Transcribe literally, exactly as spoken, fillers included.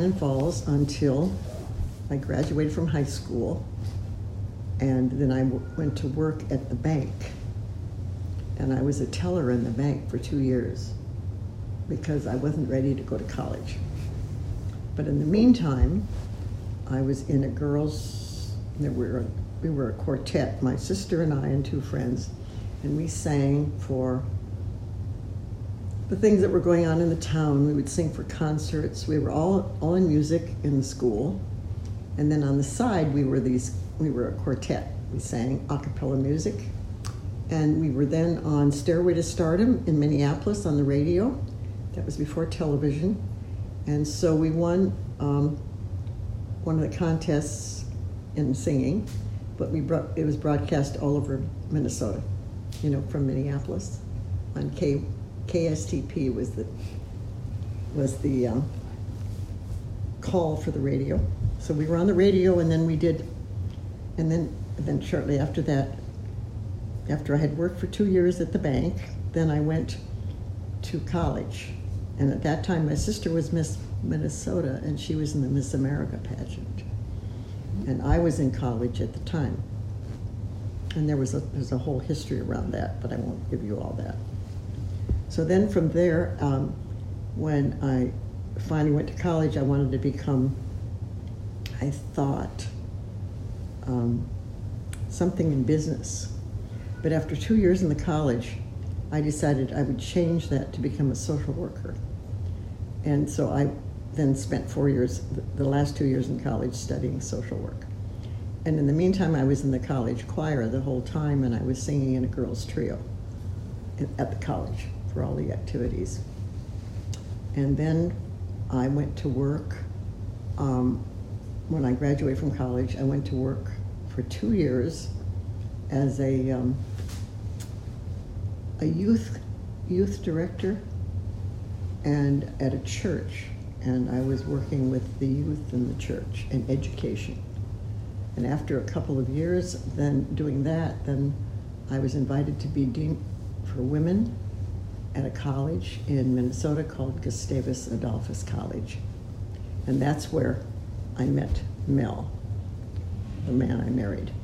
Cannon Falls until I graduated from high school, and then I w- went to work at the bank. And I was a teller in the bank for two years because I wasn't ready to go to college. But in the meantime, I was in a girls, there were, we were a quartet, my sister and I and two friends, and we sang for the things that were going on in the town. We would sing for concerts. We were all, all in music in the school. And then on the side, we were these, we were a quartet. We sang a cappella music. And we were then on Stairway to Stardom in Minneapolis on the radio. That was before television. And so we won um, one of the contests in singing, but we brought, it was broadcast all over Minnesota, you know, from Minneapolis. On K, KSTP was the, was the um, call for the radio. So we were on the radio, and then we did, and then, and then shortly after that, after I had worked for two years at the bank, then I went to college. And at that time, my sister was Miss Minnesota, and she was in the Miss America pageant. And I was in college at the time. And there was a, there's a whole history around that, but I won't give you all that. So then from there, um, when I finally went to college, I wanted to become, I thought, um, something in business. But after two years in the college, I decided I would change that to become a social worker. And so I then spent four years, the last two years in college, studying social work. And in the meantime, I was in the college choir the whole time, and I was singing in a girls' trio at the college for all the activities. And then I went to work, um, when I graduated from college, I went to work for two years as a, um, a youth, youth director and at a church. And I was working with the youth in the church in education. And after a couple of years then doing that, then I was invited to be dean for women at a college in Minnesota called Gustavus Adolphus College. And that's where I met Mel, the man I married.